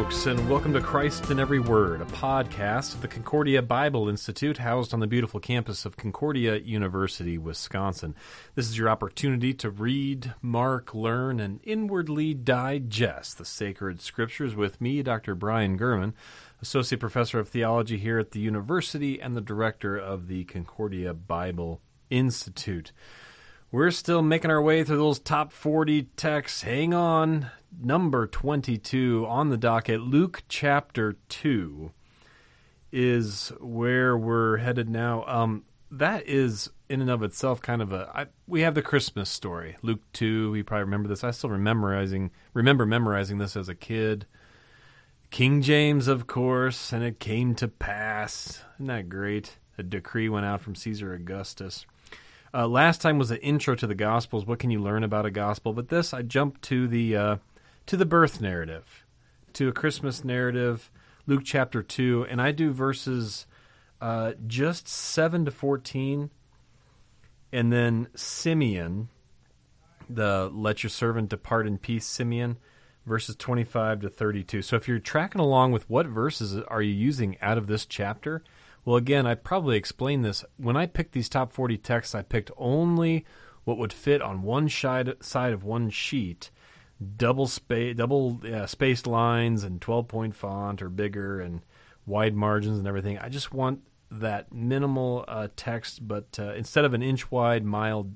folks, and welcome to Christ in Every Word, a podcast of the Concordia Bible Institute housed on the beautiful campus of Concordia University, Wisconsin. This is your opportunity to read, mark, learn, and inwardly digest the sacred scriptures with me, Dr. Brian Gurman, Associate Professor of Theology here at the university and the Director of the Concordia Bible Institute. We're still making our way through those top 40 texts. Hang on. Number 22 on the docket, Luke chapter 2, is where we're headed now. That is, in and of itself, kind of we have the Christmas story. Luke 2, you probably remember this. I still remember memorizing this as a kid. King James, of course, and it came to pass. Isn't that great? A decree went out from Caesar Augustus. Last time was the intro to the Gospels. What can you learn about a Gospel? But this, I jumped to the birth narrative, to a Christmas narrative, Luke chapter 2, and I do verses just 7 to 14, and then Simeon, the let your servant depart in peace, Simeon, verses 25 to 32. So if you're tracking along with what verses are you using out of this chapter, well, again, I probably explained this. When I picked these top 40 texts, I picked only what would fit on one side of one sheet, double spaced lines and 12-point font or bigger and wide margins and everything. I just want that minimal text, but instead of an inch wide, mile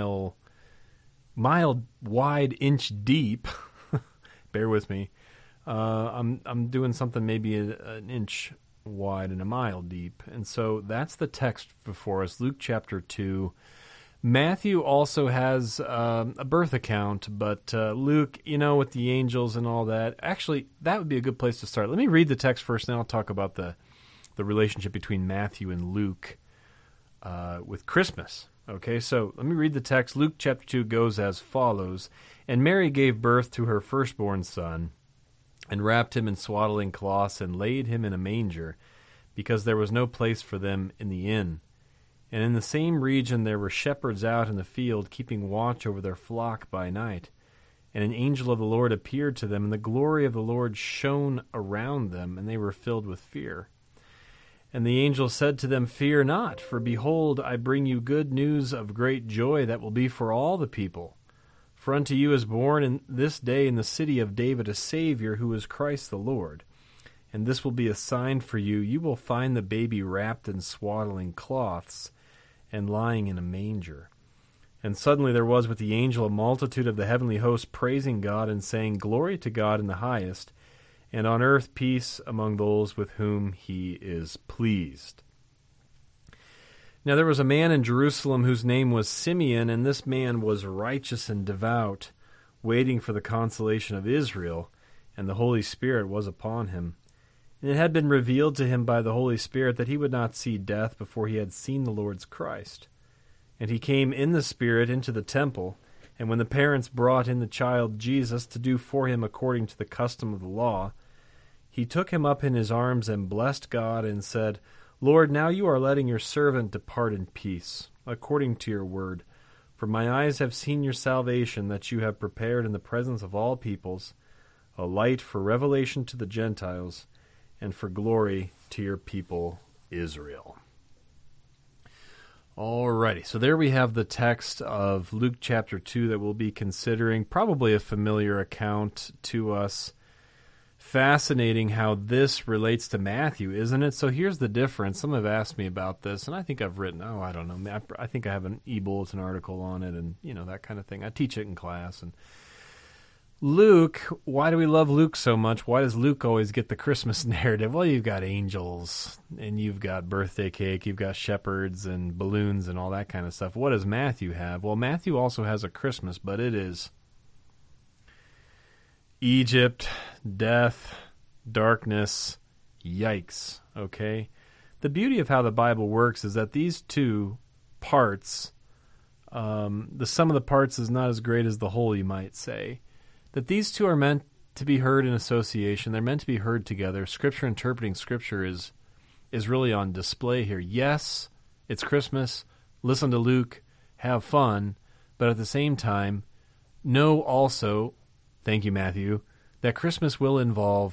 wide, inch deep, bear with me, I'm doing something maybe an inch wide and a mile deep. And so that's the text before us, Luke chapter 2. Matthew also has a birth account, but Luke, with the angels and all that, actually, that would be a good place to start. Let me read the text first, and then I'll talk about the relationship between Matthew and Luke with Christmas. Okay, so let me read the text. Luke chapter 2 goes as follows. And Mary gave birth to her firstborn son, and wrapped him in swaddling cloths, and laid him in a manger, because there was no place for them in the inn. And in the same region there were shepherds out in the field, keeping watch over their flock by night. And an angel of the Lord appeared to them, and the glory of the Lord shone around them, and they were filled with fear. And the angel said to them, Fear not, for behold, I bring you good news of great joy that will be for all the people. For unto you is born in this day in the city of David a Savior, who is Christ the Lord. And this will be a sign for you. You will find the baby wrapped in swaddling cloths, and lying in a manger. And suddenly there was with the angel a multitude of the heavenly host, praising God and saying, Glory to God in the highest, and on earth peace among those with whom he is pleased. Now there was a man in Jerusalem whose name was Simeon, and this man was righteous and devout, waiting for the consolation of Israel, and the Holy Spirit was upon him. And it had been revealed to him by the Holy Spirit that he would not see death before he had seen the Lord's Christ. And he came in the Spirit into the temple, and when the parents brought in the child Jesus to do for him according to the custom of the law, he took him up in his arms and blessed God and said, Lord, now you are letting your servant depart in peace, according to your word. For my eyes have seen your salvation, that you have prepared in the presence of all peoples, a light for revelation to the Gentiles, and for glory to your people Israel. Alrighty, so there we have the text of Luke chapter 2 that we'll be considering, probably a familiar account to us. Fascinating how this relates to Matthew, isn't it? So here's the difference. Some have asked me about this, and I think I've written, I don't know, I think I have an e-bulletin article on it, and that kind of thing. I teach it in class, and Luke, why do we love Luke so much? Why does Luke always get the Christmas narrative? Well, you've got angels, and you've got birthday cake, you've got shepherds and balloons and all that kind of stuff. What does Matthew have? Well, Matthew also has a Christmas, but it is Egypt, death, darkness, yikes, okay? The beauty of how the Bible works is that these two parts, the sum of the parts is not as great as the whole, you might say. That these two are meant to be heard in association. They're meant to be heard together. Scripture interpreting Scripture is really on display here. Yes, it's Christmas. Listen to Luke. Have fun. But at the same time, know also, thank you, Matthew, that Christmas will involve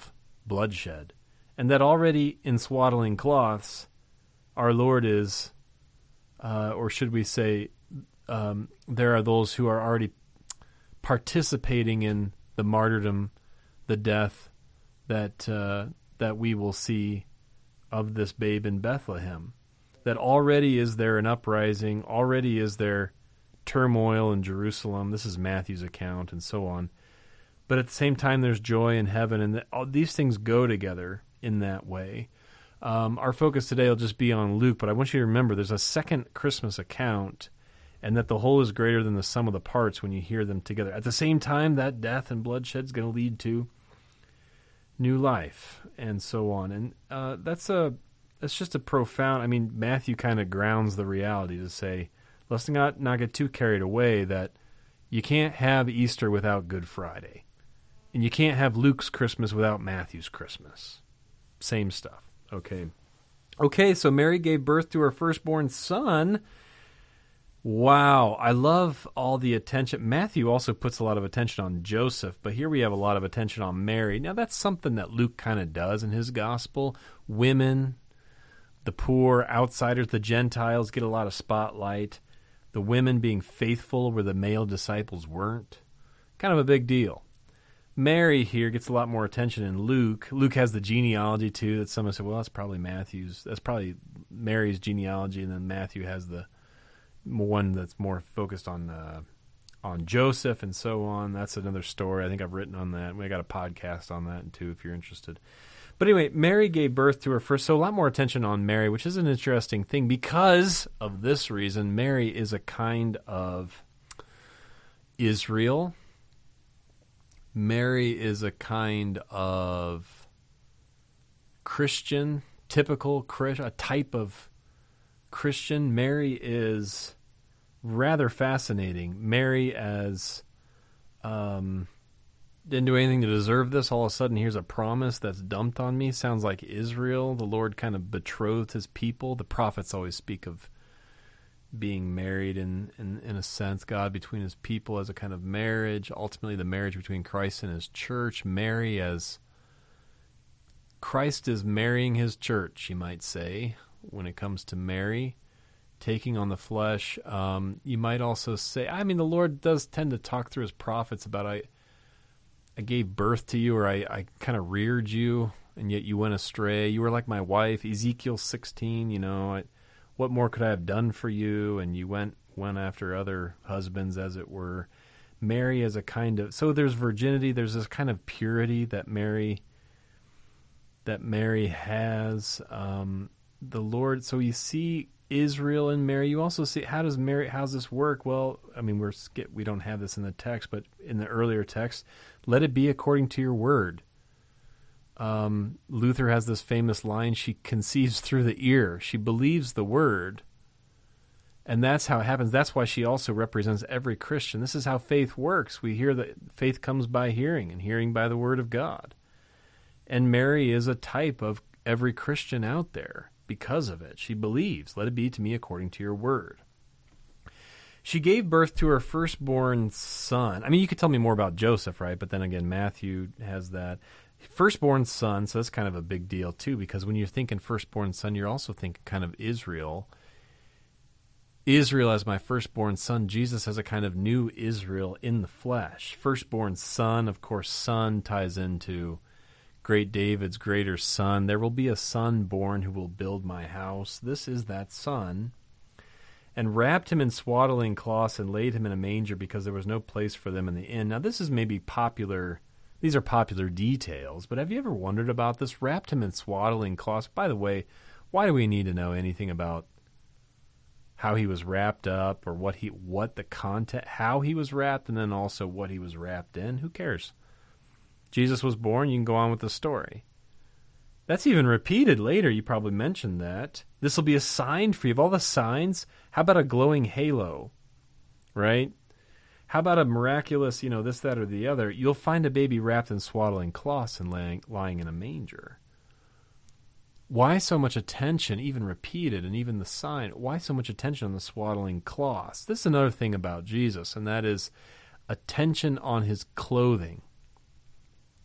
bloodshed. And that already in swaddling cloths, our Lord is, or should we say, there are those who are already participating in the martyrdom, the death that we will see of this babe in Bethlehem. That already is there an uprising, already is there turmoil in Jerusalem. This is Matthew's account and so on. But at the same time, there's joy in heaven, and all these things go together in that way. Our focus today will just be on Luke, but I want you to remember there's a second Christmas account, and that the whole is greater than the sum of the parts when you hear them together. At the same time, that death and bloodshed is going to lead to new life, and so on. And that's just a profound, I mean, Matthew kind of grounds the reality to say, let's not get too carried away that you can't have Easter without Good Friday. And you can't have Luke's Christmas without Matthew's Christmas. Same stuff. Okay, so Mary gave birth to her firstborn son. Wow, I love all the attention. Matthew also puts a lot of attention on Joseph, but here we have a lot of attention on Mary. Now, that's something that Luke kind of does in his gospel. Women, the poor, outsiders, the Gentiles get a lot of spotlight. The women being faithful where the male disciples weren't. Kind of a big deal. Mary here gets a lot more attention in Luke. Luke has the genealogy too that someone said, well, that's probably Mary's genealogy, and then Matthew has the one that's more focused on Joseph and so on. That's another story. I think I've written on that. We got a podcast on that too if you're interested. But anyway, Mary gave birth to her first, so a lot more attention on Mary, which is an interesting thing because of this reason. Mary is a kind of Israel. Mary is a kind of Christian, a type of Christian. Mary is rather fascinating. Mary as didn't do anything to deserve this. All of a sudden, here's a promise that's dumped on me. Sounds like Israel. The Lord kind of betrothed his people. The prophets always speak of being married in a sense, God between his people as a kind of marriage, ultimately the marriage between Christ and his church. Mary as Christ is marrying his church, you might say, when it comes to Mary, taking on the flesh. You might also say, I mean, the Lord does tend to talk through his prophets about, I gave birth to you, or I kind of reared you, and yet you went astray. You were like my wife, Ezekiel 16, what more could I have done for you? And you went after other husbands, as it were. Mary is a kind of, so there's virginity, there's this kind of purity that Mary has. The Lord, so you see Israel in Mary. You also see, how's this work? Well, I mean, we don't have this in the text, but in the earlier text, let it be according to your word. Luther has this famous line, she conceives through the ear. She believes the word, and that's how it happens. That's why she also represents every Christian. This is how faith works. We hear that faith comes by hearing, and hearing by the word of God. And Mary is a type of every Christian out there because of it. She believes, let it be to me according to your word. She gave birth to her firstborn son. I mean, you could tell me more about Joseph, right? But then again, Matthew has that. Firstborn son, so that's kind of a big deal too, because when you're thinking firstborn son, you're also thinking kind of Israel. Israel as my firstborn son. Jesus has a kind of new Israel in the flesh. Firstborn son, of course, son ties into great David's greater son. There will be a son born who will build my house. This is that son. And wrapped him in swaddling cloths and laid him in a manger because there was no place for them in the inn. Now, this is maybe popular. These are popular details, but have you ever wondered about this? Wrapped him in swaddling cloths. By the way, why do we need to know anything about how he was wrapped up, or what the content, how he was wrapped, and then also what he was wrapped in? Who cares? Jesus was born, you can go on with the story. That's even repeated later. You probably mentioned that. This will be a sign for you. Of all the signs, how about a glowing halo, right? How about a miraculous, this, that, or the other? You'll find a baby wrapped in swaddling cloths and lying in a manger. Why so much attention, even repeated, and even the sign? Why so much attention on the swaddling cloths? This is another thing about Jesus, and that is attention on his clothing.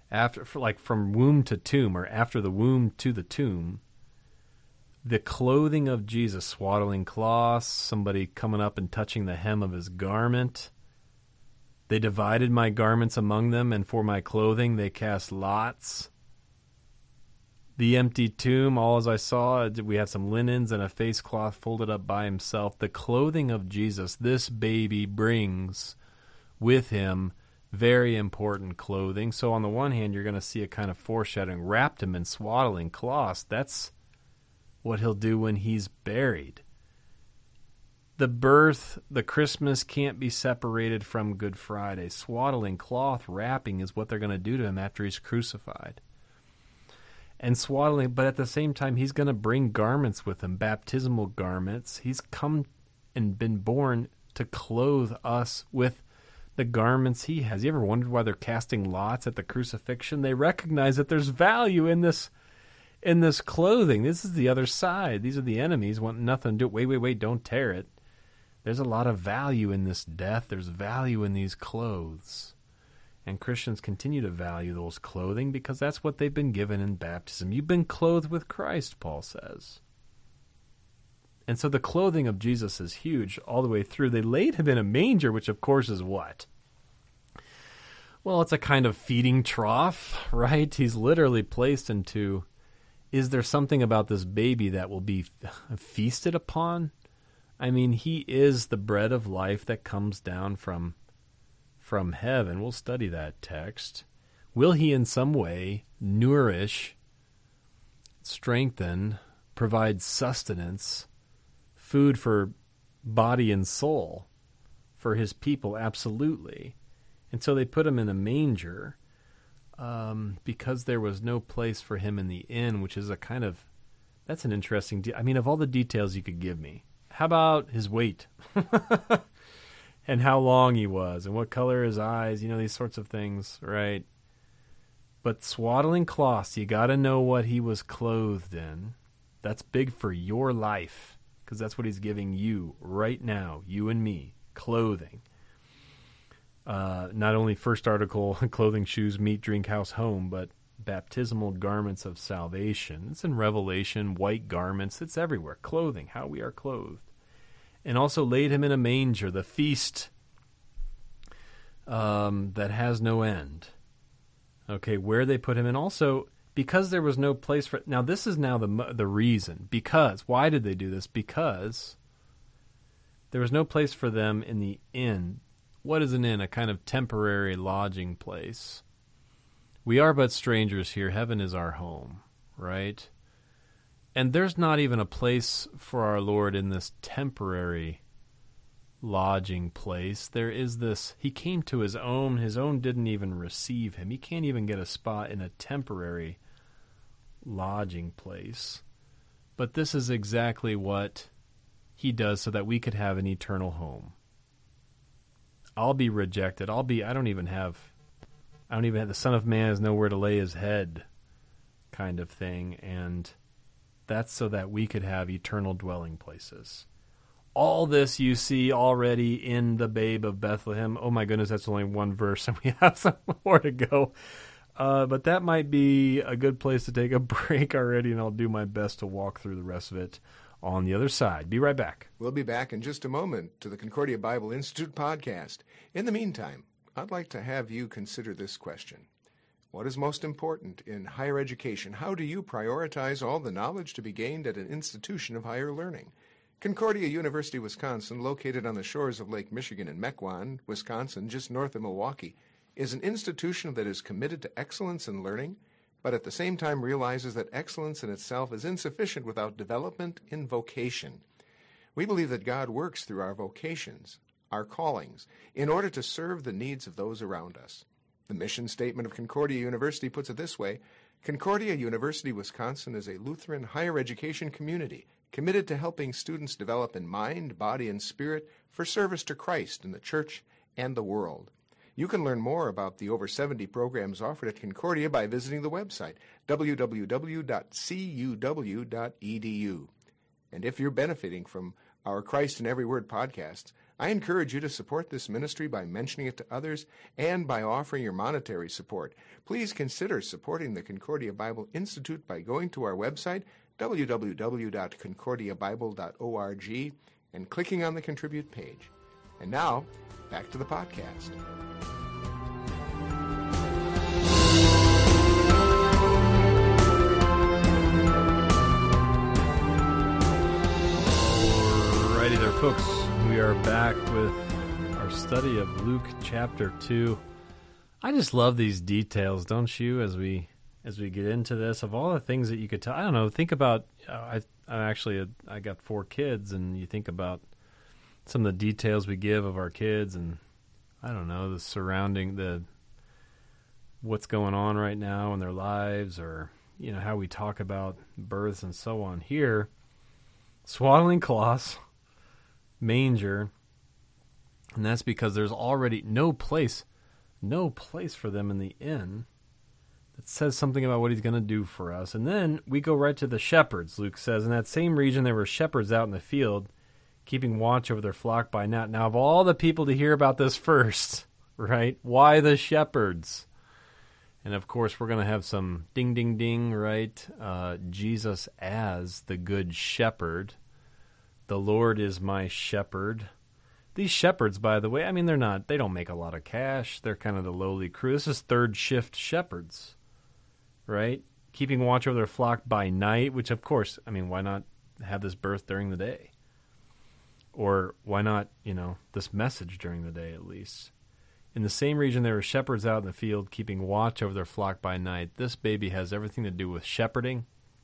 from womb to tomb, or after the womb to the tomb, the clothing of Jesus, swaddling cloths, somebody coming up and touching the hem of his garment. They divided my garments among them, and for my clothing they cast lots. The empty tomb, all as I saw, we had some linens and a face cloth folded up by himself. The clothing of Jesus, this baby brings with him very important clothing. So on the one hand, you're going to see a kind of foreshadowing, wrapped him in swaddling cloths. That's what he'll do when he's buried. The birth, the Christmas can't be separated from Good Friday. Swaddling cloth wrapping is what they're going to do to him after he's crucified. And swaddling, but at the same time, he's going to bring garments with him, baptismal garments. He's come and been born to clothe us with the garments he has. You ever wondered why they're casting lots at the crucifixion? They recognize that there's value in this clothing. This is the other side. These are the enemies, want nothing to do. Wait, don't tear it. There's a lot of value in this death. There's value in these clothes. And Christians continue to value those clothing because that's what they've been given in baptism. You've been clothed with Christ, Paul says. And so the clothing of Jesus is huge all the way through. They laid him in a manger, which of course is what? Well, it's a kind of feeding trough, right? He's literally placed into, is there something about this baby that will be feasted upon? I mean, he is the bread of life that comes down from heaven. We'll study that text. Will he in some way nourish, strengthen, provide sustenance, food for body and soul for his people? Absolutely. And so they put him in a manger because there was no place for him in the inn, which is that's an interesting of all the details you could give me, how about his weight? And how long he was, and what color his eyes, these sorts of things, right? But swaddling cloths, you got to know what he was clothed in. That's big for your life, because that's what he's giving you right now, you and me, clothing. Not only first article, clothing, shoes, meat, drink, house, home, but baptismal garments of salvation. It's in Revelation, white garments, it's everywhere. Clothing, how we are clothed. And also laid him in a manger, the feast that has no end. Okay, where they put him in. Also, because there was no place for... Now, this is now the reason. Because, why did they do this? Because there was no place for them in the inn. What is an inn? A kind of temporary lodging place. We are but strangers here. Heaven is our home, right? And there's not even a place for our Lord in this temporary lodging place. There is this, he came to his own didn't even receive him. He can't even get a spot in a temporary lodging place. But this is exactly what he does so that we could have an eternal home. I'll be rejected. I don't even have, the Son of Man has nowhere to lay his head kind of thing. And that's so that we could have eternal dwelling places. All this you see already in the babe of Bethlehem. Oh my goodness, that's only one verse and we have some more to go. But that might be a good place to take a break already, and I'll do my best to walk through the rest of it on the other side. Be right back. We'll be back in just a moment to the Concordia Bible Institute podcast. In the meantime, I'd like to have you consider this question. What is most important in higher education? How do you prioritize all the knowledge to be gained at an institution of higher learning? Concordia University, Wisconsin, located on the shores of Lake Michigan in Mequon, Wisconsin, just north of Milwaukee, is an institution that is committed to excellence in learning, but at the same time realizes that excellence in itself is insufficient without development in vocation. We believe that God works through our vocations, our callings, in order to serve the needs of those around us. The mission statement of Concordia University puts it this way: Concordia University, Wisconsin is a Lutheran higher education community committed to helping students develop in mind, body, and spirit for service to Christ in the church and the world. You can learn more about the over 70 programs offered at Concordia by visiting the website, www.cuw.edu. And if you're benefiting from our Christ in Every Word podcasts, I encourage you to support this ministry by mentioning it to others and by offering your monetary support. Please consider supporting the Concordia Bible Institute by going to our website, www.concordiabible.org, and clicking on the Contribute page. And now, back to the podcast. Alrighty there, folks. We are back with our study of Luke chapter 2. I just love these details, don't you, as we get into this, of all the things that you could tell. I don't know, think about, I got 4 kids, and you think about some of the details we give of our kids, and I don't know, the surrounding, what's going on right now in their lives, or, you know, how we talk about births and so on. Here, swaddling cloths, manger, and that's because there's already no place for them in the inn that says something about what he's going to do for us. And then we go right to the shepherds. Luke says, in that same region there were shepherds out in the field, keeping watch over their flock by night. Now, of all the people to hear about this first, right, why the shepherds? And of course, we're going to have some ding, ding, ding, right? Jesus as the good shepherd. The Lord is my shepherd. These shepherds, by the way, I mean, they don't make a lot of cash. They're kind of the lowly crew. This is third shift shepherds, right? Keeping watch over their flock by night, which of course, I mean, why not have this birth during the day? Or why not, this message during the day at least? In the same region, there were shepherds out in the field keeping watch over their flock by night. This baby has everything to do with shepherding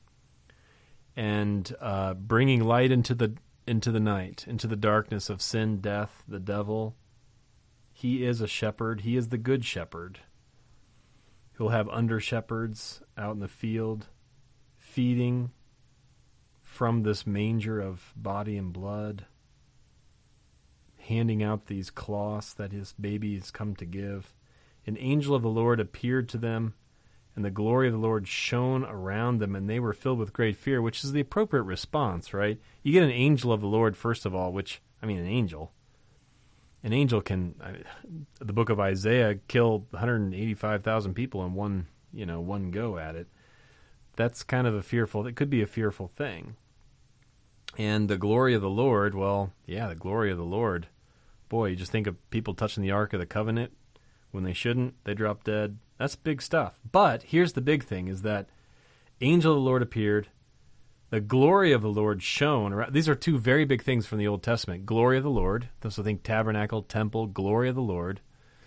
and bringing light into the night, into the darkness of sin, death, the devil. He is a shepherd. He is the good shepherd. He'll have under-shepherds out in the field feeding from this manger of body and blood, handing out these cloths that his baby has come to give. An angel of the Lord appeared to them, and the glory of the Lord shone around them, and they were filled with great fear, which is the appropriate response, right? You get an angel of the Lord, first of all, an angel can, the book of Isaiah, kill 185,000 people in one go at it. That's kind of it could be a fearful thing. And the glory of the Lord, the glory of the Lord. Boy, you just think of people touching the Ark of the Covenant when they shouldn't, they drop dead. That's big stuff. But here's the big thing, is that angel of the Lord appeared, the glory of the Lord shone. These are 2 very big things from the Old Testament. Glory of the Lord. So think tabernacle, temple, glory of the Lord.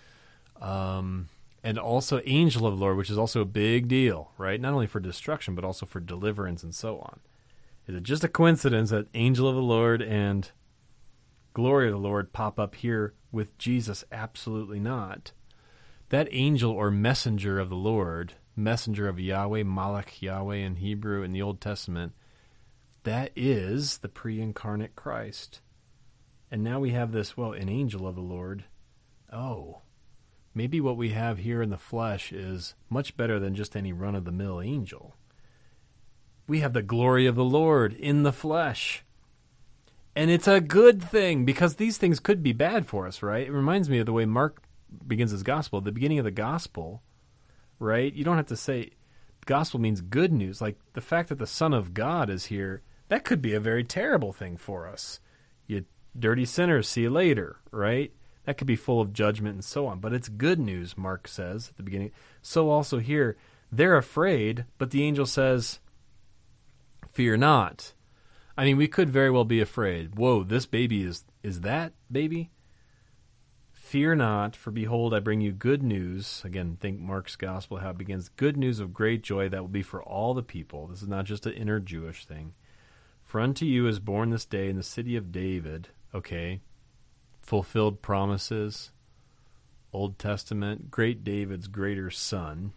And also angel of the Lord, which is also a big deal, right? Not only for destruction, but also for deliverance and so on. Is it just a coincidence that angel of the Lord and glory of the Lord pop up here with Jesus? Absolutely not. That angel or messenger of the Lord, messenger of Yahweh, Malach Yahweh in Hebrew in the Old Testament, that is the pre-incarnate Christ. And now we have this, an angel of the Lord. Oh, maybe what we have here in the flesh is much better than just any run-of-the-mill angel. We have the glory of the Lord in the flesh. And it's a good thing, because these things could be bad for us, right? It reminds me of the way Mark begins his gospel. At the beginning of the gospel, right? You don't have to say gospel means good news. Like the fact that the Son of God is here, that could be a very terrible thing for us. You dirty sinners, see you later, right? That could be full of judgment and so on. But it's good news, Mark says at the beginning. So also here, they're afraid, but the angel says, fear not. I mean, we could very well be afraid. Whoa, this baby is that baby? Fear not, for behold, I bring you good news. Again, think Mark's gospel, how it begins. Good news of great joy that will be for all the people. This is not just an inner Jewish thing. For unto you is born this day in the city of David. Okay, fulfilled promises. Old Testament, great David's greater son.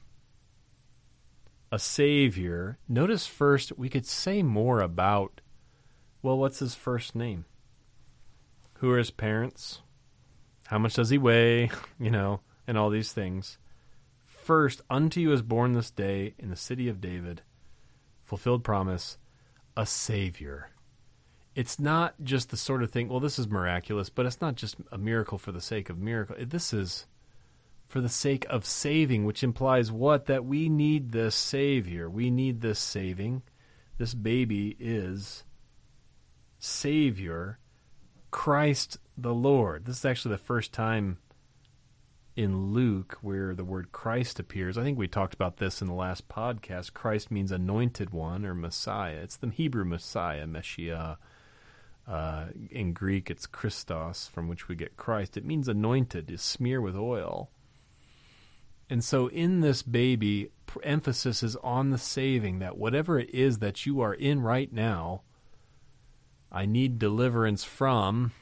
A Savior. Notice first, we could say more about, what's his first name? Who are his parents? How much does he weigh? And all these things. First, unto you is born this day in the city of David, fulfilled promise, a Savior. it's not just the sort of thing, well, this is miraculous, but it's not just a miracle for the sake of miracle. This is for the sake of saving, which implies what? That we need this Savior. We need this saving. This baby is Savior, Christ the Lord. This is actually the first time in Luke where the word Christ appears. I think we talked about this in the last podcast. Christ means anointed one or Messiah. It's the Hebrew Messiah, Messiah. In Greek, it's Christos, from which we get Christ. It means anointed, is smear with oil. And so in this baby, emphasis is on the saving, that whatever it is that you are in right now, I need deliverance from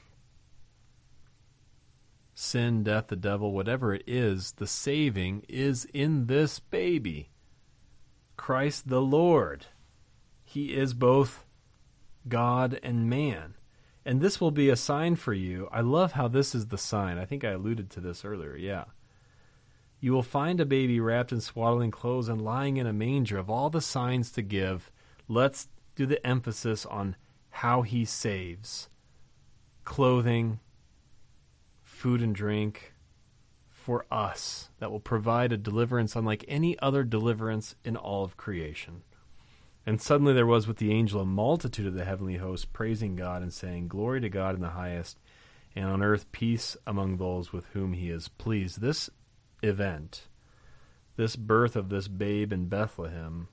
sin, death, the devil, whatever it is, the saving is in this baby. Christ the Lord. He is both God and man. And this will be a sign for you. I love how this is the sign. I think I alluded to this earlier. Yeah. You will find a baby wrapped in swaddling clothes and lying in a manger. Of all the signs to give, let's do the emphasis on how he saves. Clothing, food and drink for us that will provide a deliverance unlike any other deliverance in all of creation. And suddenly there was with the angel a multitude of the heavenly hosts praising God and saying, Glory to God in the highest, and on earth peace among those with whom he is pleased. This event, this birth of this babe in Bethlehem,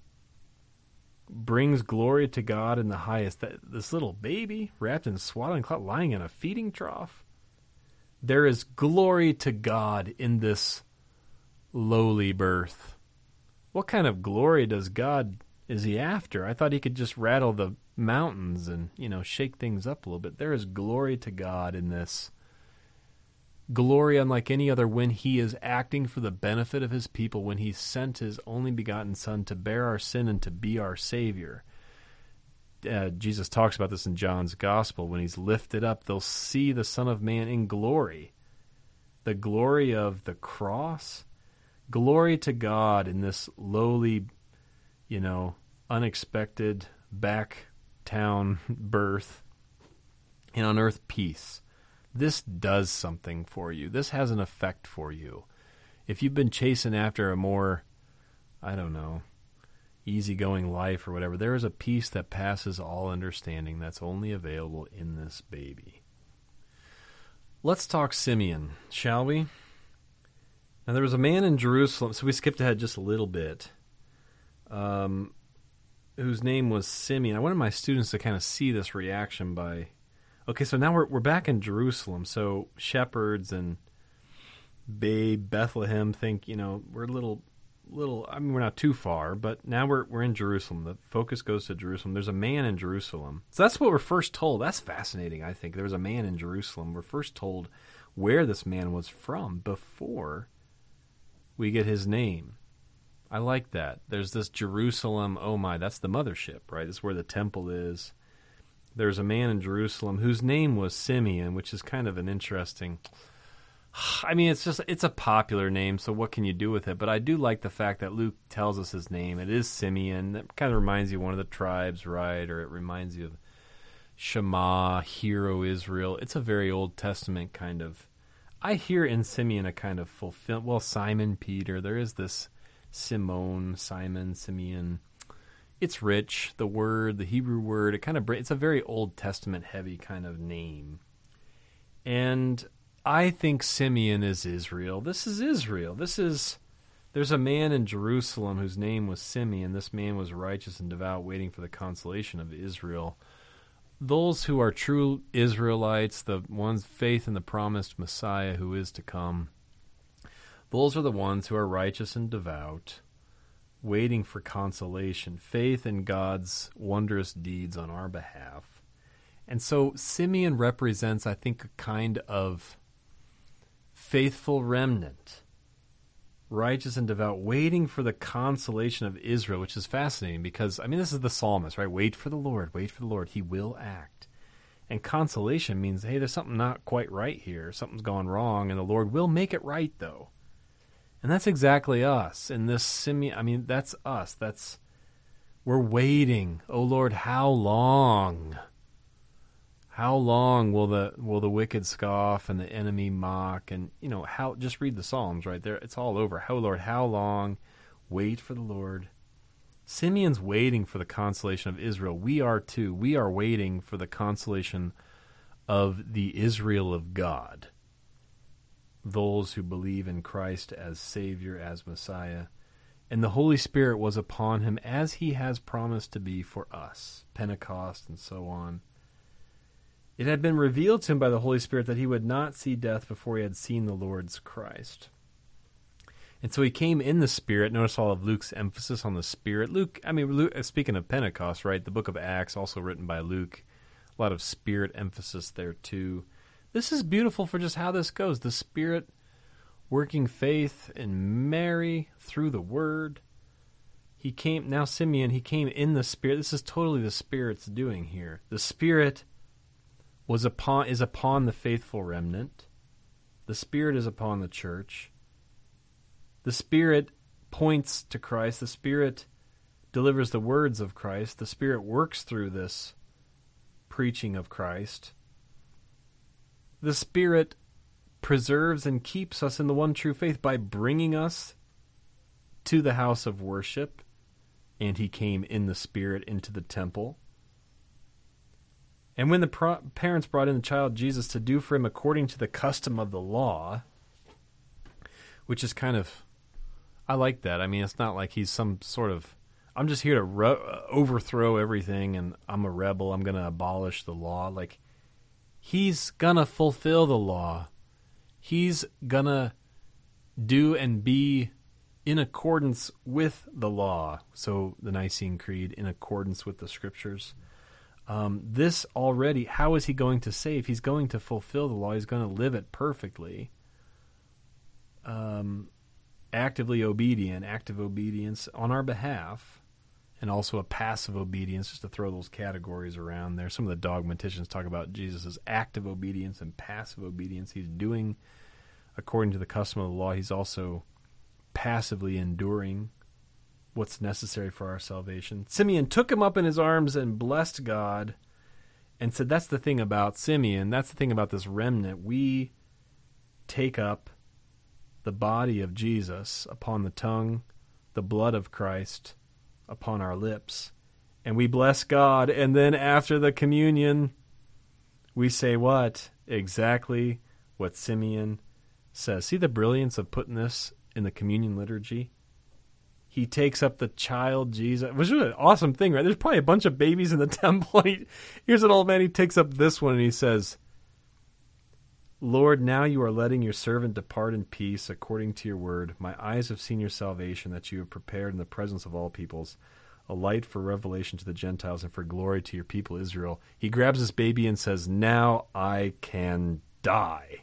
brings glory to God in the highest. That this little baby wrapped in swaddling cloth lying in a feeding trough, there is glory to God in this lowly birth. What kind of glory is he after? I thought he could just rattle the mountains and, shake things up a little bit. There is glory to God in this. Glory unlike any other when he is acting for the benefit of his people, when he sent his only begotten Son to bear our sin and to be our Savior. Jesus talks about this in John's Gospel. When he's lifted up, they'll see the Son of Man in glory. The glory of the cross. Glory to God in this lowly, unexpected back town birth. And on earth, peace. This does something for you. This has an effect for you. If you've been chasing after a more, easygoing life or whatever, there is a peace that passes all understanding that's only available in this baby. Let's talk Simeon, shall we? Now there was a man in Jerusalem, so we skipped ahead just a little bit, whose name was Simeon. I wanted my students to kind of see this reaction by... Okay, so now we're back in Jerusalem, so shepherds and babe Bethlehem think, we're a little, we're not too far, but now we're in Jerusalem. The focus goes to Jerusalem. There's a man in Jerusalem. So that's what we're first told. That's fascinating, I think. There was a man in Jerusalem. We're first told where this man was from before we get his name. I like that. There's this Jerusalem, oh my, that's the mothership, right? It's where the temple is. There's a man in Jerusalem whose name was Simeon, which is kind of an interesting... it's a popular name, so what can you do with it? But I do like the fact that Luke tells us his name. It is Simeon. That kind of reminds you of one of the tribes, right? Or it reminds you of Shema, Hear, Israel. It's a very Old Testament kind of... I hear in Simeon a kind of fulfillment. Well, Simon, Peter. There is this Simone, Simon, Simeon. It's rich, the word, the Hebrew word. It's a very Old Testament heavy kind of name. And I think Simeon is Israel. This is Israel. There's a man in Jerusalem whose name was Simeon. This man was righteous and devout, waiting for the consolation of Israel. Those who are true Israelites, the ones faith in the promised Messiah who is to come, those are the ones who are righteous and devout, waiting for consolation, faith in God's wondrous deeds on our behalf. And so Simeon represents, I think, a kind of faithful remnant, righteous and devout, waiting for the consolation of Israel, which is fascinating because, this is the psalmist, right? Wait for the Lord, He will act. And consolation means, hey, there's something not quite right here. Something's gone wrong, and the Lord will make it right, though. And that's exactly us. In this Simeon, that's us. We're waiting. Oh, Lord, how long? How long will the wicked scoff and the enemy mock? And how? Just read the Psalms right there. It's all over. Oh Lord, how long? Wait for the Lord. Simeon's waiting for the consolation of Israel. We are too. We are waiting for the consolation of the Israel of God. Those who believe in Christ as Savior, as Messiah. And the Holy Spirit was upon him as he has promised to be for us. Pentecost and so on. It had been revealed to him by the Holy Spirit that he would not see death before he had seen the Lord's Christ. And so he came in the Spirit. Notice all of Luke's emphasis on the Spirit. Luke, speaking of Pentecost, right? The book of Acts, also written by Luke. A lot of Spirit emphasis there too. This is beautiful for just how this goes. The Spirit working faith in Mary through the Word. Simeon, he came in the Spirit. This is totally the Spirit's doing here. The Spirit is upon the faithful remnant. The Spirit is upon the church. The Spirit points to Christ. The Spirit delivers the words of Christ. The Spirit works through this preaching of Christ. The Spirit preserves and keeps us in the one true faith by bringing us to the house of worship. And he came in the Spirit into the temple. And when the parents brought in the child Jesus to do for him according to the custom of the law, which is kind of, I like that. I mean, it's not like he's some sort of, I'm just here to overthrow everything and I'm a rebel, I'm going to abolish the law. Like, he's going to fulfill the law. He's going to do and be in accordance with the law. So the Nicene Creed, in accordance with the Scriptures. This already, how is he going to save? He's going to fulfill the law. He's going to live it perfectly. Actively obedient, active obedience on our behalf, and also a passive obedience, just to throw those categories around there. Some of the dogmaticians talk about Jesus' active obedience and passive obedience. He's doing according to the custom of the law. He's also passively enduring what's necessary for our salvation. Simeon took him up in his arms and blessed God and said, that's the thing about Simeon, that's the thing about this remnant. We take up the body of Jesus upon the tongue, the blood of Christ upon our lips, and we bless God. And then after the communion, we say what? Exactly what Simeon says. See the brilliance of putting this in the communion liturgy? He takes up the child Jesus. It was really an awesome thing, right? There's probably a bunch of babies in the temple. Here's an old man. He takes up this one and he says, Lord, now you are letting your servant depart in peace according to your word. My eyes have seen your salvation that you have prepared in the presence of all peoples, a light for revelation to the Gentiles and for glory to your people Israel. He grabs this baby and says, now I can die.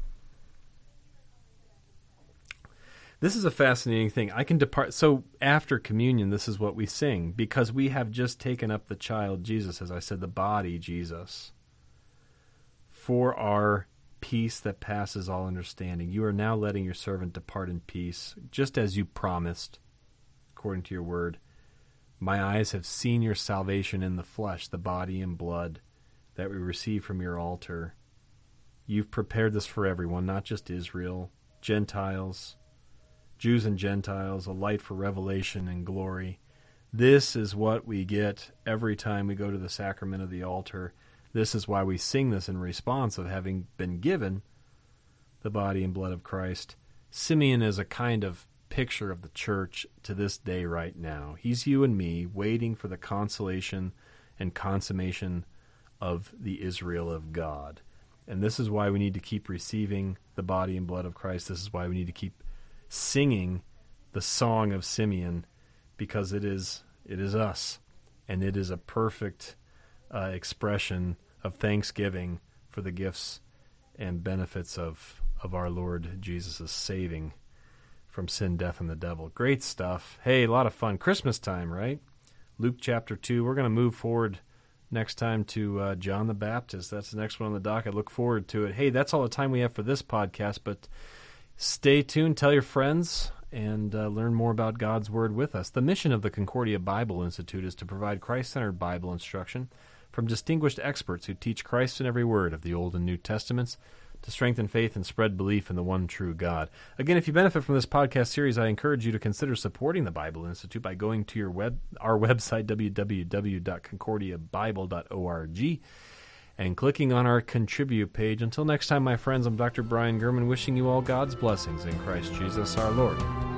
This is a fascinating thing. I can depart. So after communion, this is what we sing, because we have just taken up the child Jesus, as I said, the body Jesus, for our peace that passes all understanding. You are now letting your servant depart in peace, just as you promised, according to your word. My eyes have seen your salvation in the flesh, the body and blood that we receive from your altar. You've prepared this for everyone, not just Israel, Gentiles, Jews and Gentiles, a light for revelation and glory. This is what we get every time we go to the sacrament of the altar. This is why we sing this in response of having been given the body and blood of Christ. Simeon is a kind of picture of the church to this day right now. He's you and me waiting for the consolation and consummation of the Israel of God. And this is why we need to keep receiving the body and blood of Christ. This is why we need to keep singing the song of Simeon, because it is us, and it is a perfect expression of thanksgiving for the gifts and benefits of our Lord Jesus' saving from sin, death, and the devil. Great stuff. Hey, a lot of fun. Christmas time, right? Luke chapter 2. We're going to move forward next time to John the Baptist. That's the next one on the docket. Look forward to it. Hey, that's all the time we have for this podcast, but stay tuned. Tell your friends and learn more about God's Word with us. The mission of the Concordia Bible Institute is to provide Christ-centered Bible instruction for from distinguished experts who teach Christ in every word of the Old and New Testaments to strengthen faith and spread belief in the one true God. Again, if you benefit from this podcast series, I encourage you to consider supporting the Bible Institute by going to our website, www.concordiabible.org, and clicking on our Contribute page. Until next time, my friends, I'm Dr. Brian Gurman, wishing you all God's blessings in Christ Jesus our Lord.